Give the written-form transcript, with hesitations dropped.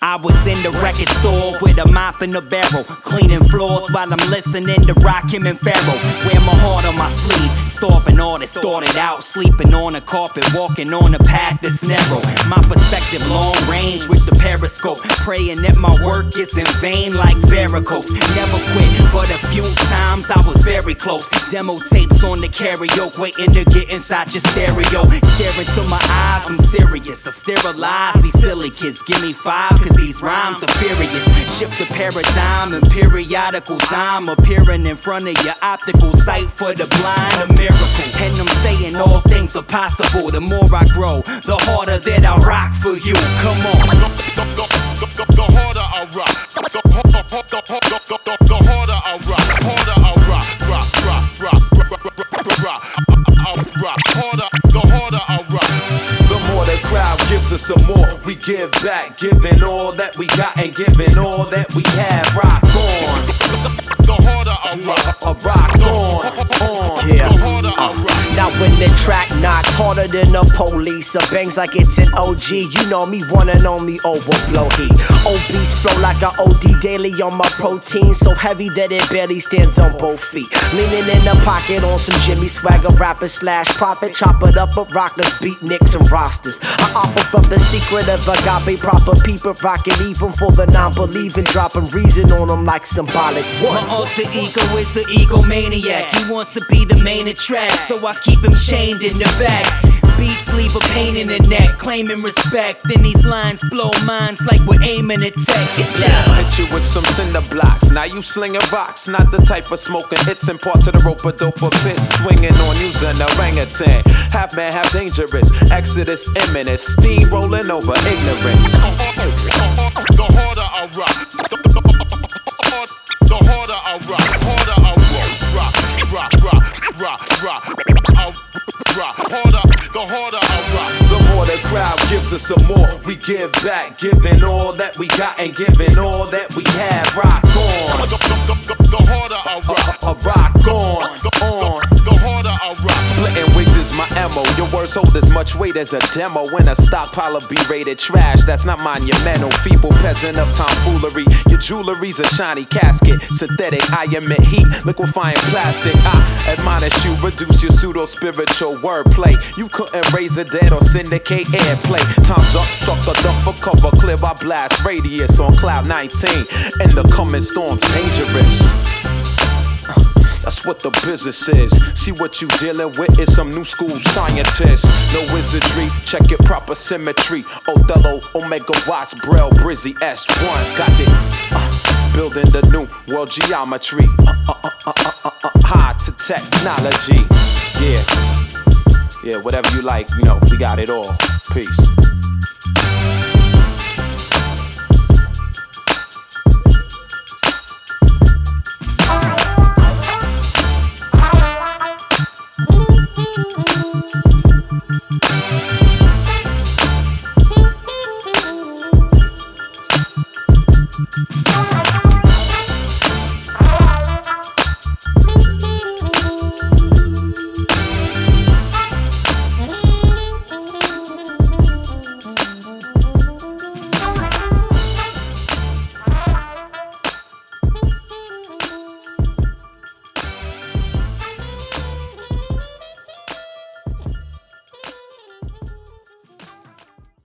I was in the record store with a mop and a barrel, cleaning floors while I'm listening to Rakim and Pharaoh. Wear my heart on my sleeve, starving artists started out, sleeping on a carpet, walking on a path that's narrow. My perspective long range with the periscope, praying that my work is in vain like varicose. Never quit, but a few times I was very close. Demo tapes on the karaoke, waiting to get inside your stereo. Staring to my eyes, I'm serious. I sterilize these silly kids. Give me 5, cause these rhymes are furious. Shift the paradigm and periodicals. I'm appearing in front of your optical sight for the blind, a miracle. And I'm saying all things are possible. The more I grow, the harder that I rock for you. Come on. The harder I rock, the harder I rock, harder I rock, rock, harder, the harder I rock. The more the crowd gives us, the more we give back, giving all that we got and giving all that we have. Rock on. The harder I rock, rock on. Yeah. The harder I rock. Now when the track knocks harder than the police, or bangs like it's an OG, you know me, one and only overblow heat. Obese flow like I OD daily on my protein, so heavy that it barely stands on both feet. Leaning in the pocket on some Jimmy Swagger, rapper slash prophet, chop it up with rockers, beat nicks and rosters. I offer from the secret of agape, proper people rocking even for the non-believing, dropping reason on them like symbolic. My alter ego is an egomaniac. He wants to be the main attract, so I keep him chained in the back. Beats leave a pain in the neck, claiming respect. Then these lines blow minds like we're aiming at tech. It's Hit you with some cinder blocks. Now you slinging rocks, not the type of smoking hits and part to the rope a dope a pit. Swinging on using orangutan. Half man, half dangerous. Exodus imminent. Steam rolling over ignorance. The harder I rock, the harder I rock, harder I rock, harder, the harder I rock. The more the crowd gives us, the more we give back, giving all that we got and giving all that we have. Rock on. The harder I rock, rock on. The harder I rock. Splitting wigs is my ammo. Your words hold as much weight as a demo. In a stockpile of B-rated trash, that's not monumental. Feeble peasant of tomfoolery. Your jewelry's a shiny casket. Synthetic, I emit heat, liquefying plastic. I admonish you, reduce your pseudo-spiritual wordplay. You couldn't raise a dead or syndicate airplay. Time's up, sucker, duck for cover. Clear our blast radius on cloud 19. And the coming storm's dangerous. That's what the business is. See what you dealing with is some new school scientists. No wizardry, check it proper symmetry. Othello, Omega Watts, Braille, Brizzy, S1. Got it. Building the new world geometry. High to technology. Yeah, whatever you like, you know, we got it all. Peace.